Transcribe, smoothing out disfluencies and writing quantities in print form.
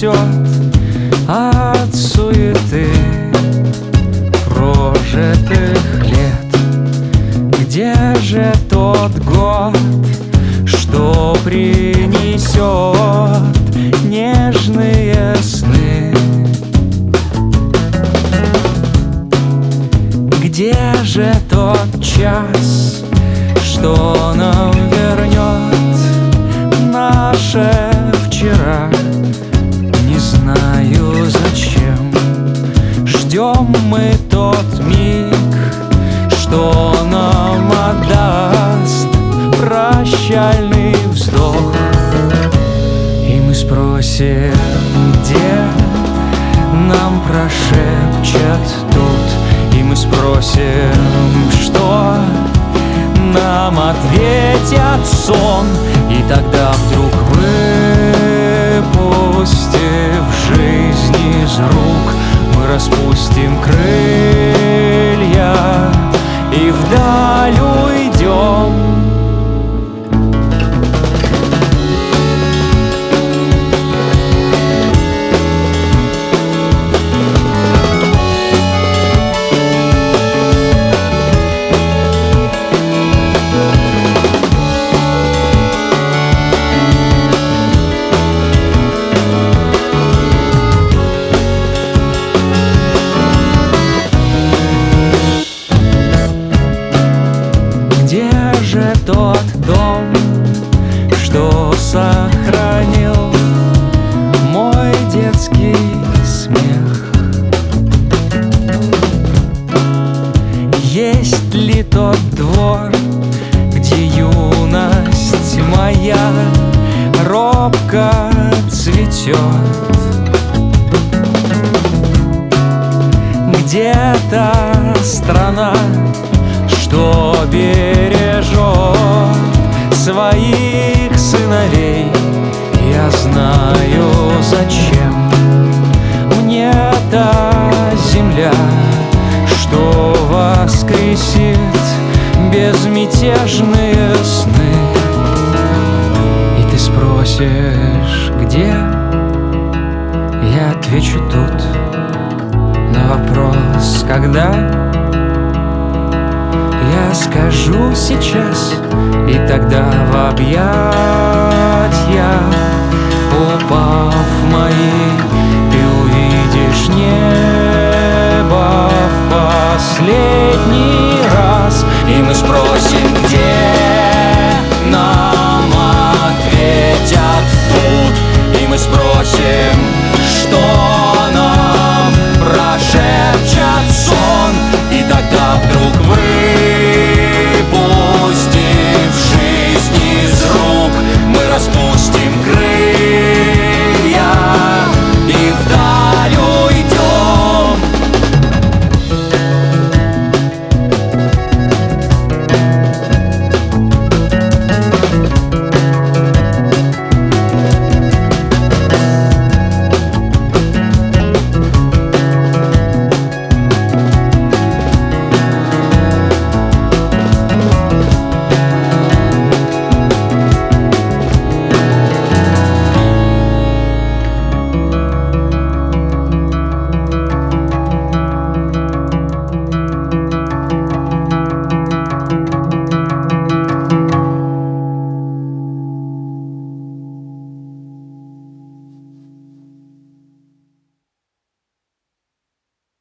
несет от суеты прожитых лет. Где же тот год, что принесет нежные сны? Где же тот час, что нам вернет наше вчера? Не знаю зачем ждем мы тот миг, что нам отдаст прощальный вздох. И мы спросим, где нам прошепчат тут. И мы спросим, что нам ответят сон. И тогда вдруг, выпустив жизнь из рук, мы распустим крылья и вдаль уйдем. Где же тот дом, что сохранил мой детский смех? Есть ли тот двор, где юность моя робко цветет? Где та страна, что бережет своих сыновей? Я знаю, зачем мне та земля, что воскресит безмятежные сны. И ты спросишь, где? Я отвечу тут. На вопрос, когда? Я скажу сейчас, и тогда в объятья, упав мои, ты увидишь небо в последний раз. И мы спросим,